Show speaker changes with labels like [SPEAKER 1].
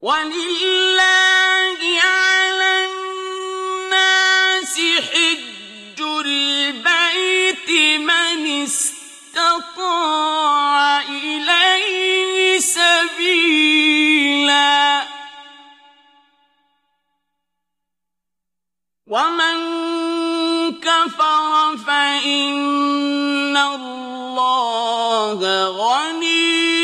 [SPEAKER 1] وَلِلَّهِ عَلَى النَّاسِ حِجُّ الْبَيْتِ مَنِ اسْتَطَاعَ إِلَيْهِ سَبِيلًا ۚ وَمَن كَفَرَ فَإِنَّ اللَّهَ غَنِيٌّ